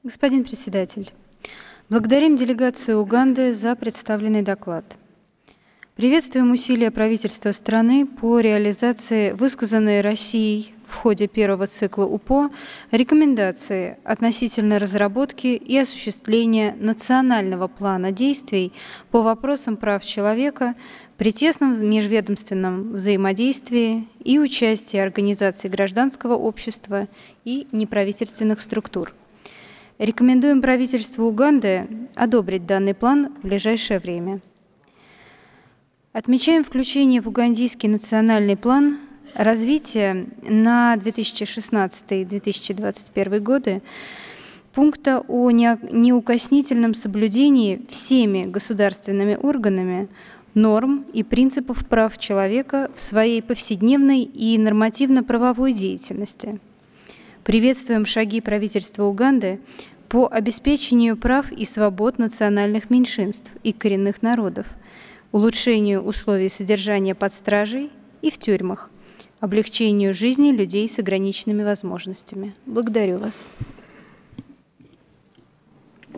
Господин председатель, благодарим делегацию Уганды за представленный доклад. Приветствуем усилия правительства страны по реализации высказанной Россией в ходе первого цикла УПО рекомендации относительно разработки и осуществления национального плана действий по вопросам прав человека при тесном межведомственном взаимодействии и участии организаций гражданского общества и неправительственных структур. Рекомендуем правительству Уганды одобрить данный план в ближайшее время. Отмечаем включение в Угандийский национальный план развития на 2016-2021 годы пункта о неукоснительном соблюдении всеми государственными органами норм и принципов прав человека в своей повседневной и нормативно-правовой деятельности. Приветствуем шаги правительства Уганды по обеспечению прав и свобод национальных меньшинств и коренных народов, улучшению условий содержания под стражей и в тюрьмах, облегчению жизни людей с ограниченными возможностями. Благодарю вас.